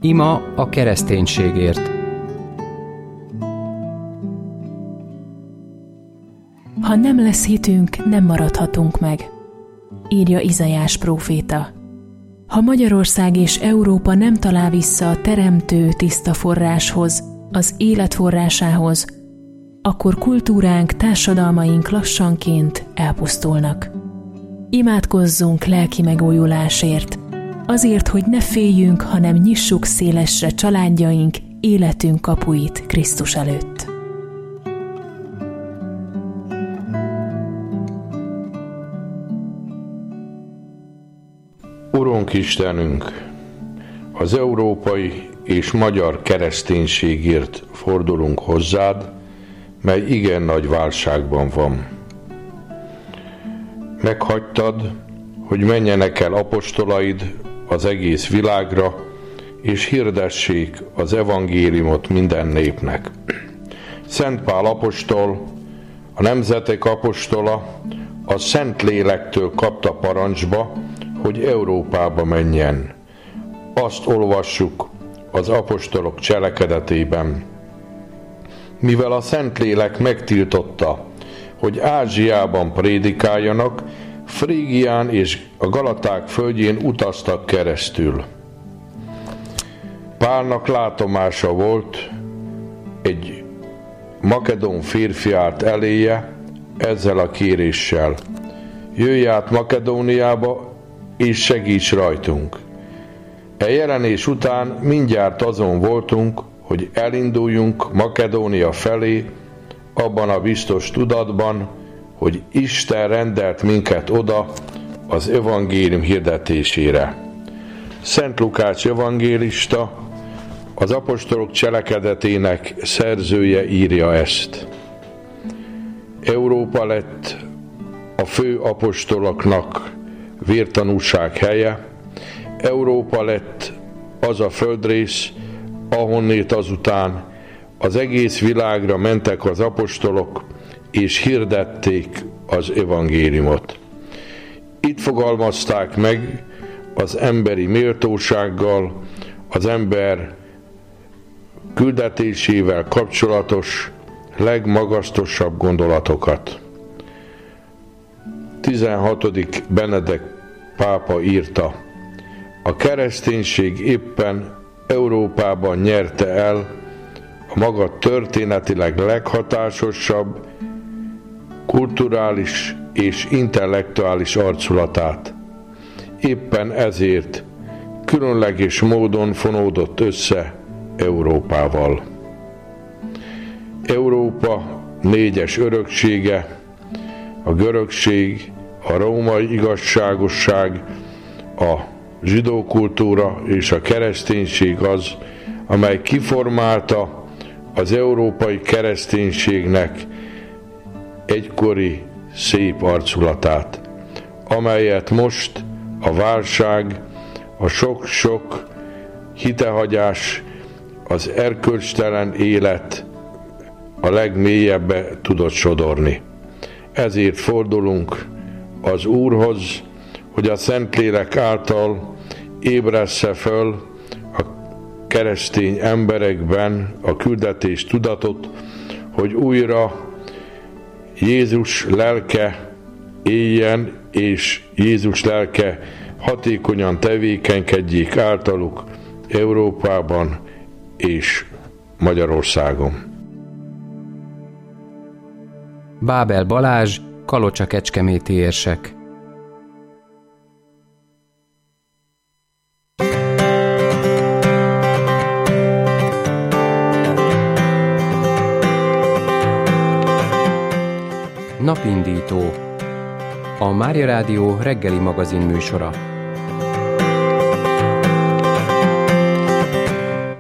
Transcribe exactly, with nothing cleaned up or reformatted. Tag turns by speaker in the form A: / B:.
A: Ima a kereszténységért.
B: Ha nem lesz hitünk, nem maradhatunk meg, írja Izaiás próféta. Ha Magyarország és Európa nem talál vissza a teremtő tiszta forráshoz, az élet forrásához, akkor kultúránk, társadalmaink lassanként elpusztulnak. Imádkozzunk lelki megújulásért, azért, hogy ne féljünk, hanem nyissuk szélesre családjaink, életünk kapuit Krisztus előtt.
C: Urunk Istenünk, az európai és magyar kereszténységért fordulunk hozzád, mely igen nagy válságban van. Meghagytad, hogy menjenek el apostolaid az egész világra, és hirdessék az evangéliumot minden népnek. Szent Pál apostol, a nemzetek apostola, a Szent Lélektől kapta parancsba, hogy Európába menjen. Azt olvassuk az apostolok cselekedetében. Mivel a Szentlélek megtiltotta, hogy Ázsiában prédikáljanak, Frígián és a Galaták földjén utaztak keresztül. Pálnak látomása volt, egy makedón férfi állt eléje ezzel a kéréssel: jöjj át Makedóniába, és segíts rajtunk. E jelenés után mindjárt azon voltunk, hogy elinduljunk Makedónia felé, abban a biztos tudatban, hogy Isten rendelt minket oda az evangélium hirdetésére. Szent Lukács evangélista, az apostolok cselekedetének szerzője írja ezt. Európa lett a fő apostoloknak vértanúság helye, Európa lett az a földrész, ahonnét azután az egész világra mentek az apostolok, és hirdették az evangéliumot. Itt fogalmazták meg az emberi méltósággal, az ember küldetésével kapcsolatos legmagasztosabb gondolatokat. tizenhatodik Benedek pápa írta: a kereszténység éppen Európában nyerte el a maga történetileg leghatásosabb, kulturális és intellektuális arculatát. Éppen ezért különleges módon fonódott össze Európával. Európa négyes öröksége, a görögség, a római igazságosság, a zsidó kultúra és a kereszténység az, amely kiformálta az európai kereszténységnek egykori szép arculatát, amelyet most a válság, a sok-sok hitehagyás, az erkölcstelen élet a legmélyebbe tudott sodorni. Ezért fordulunk az Úrhoz, hogy a Szentlélek által ébressze föl a keresztény emberekben a küldetés tudatot, hogy újra Jézus lelke éljen, és Jézus lelke hatékonyan tevékenykedjék általuk Európában és Magyarországon.
A: Bábel Balázs, Kalocsa-Kecskeméti érsek. Napindító. A Mária Rádió reggeli magazin műsora.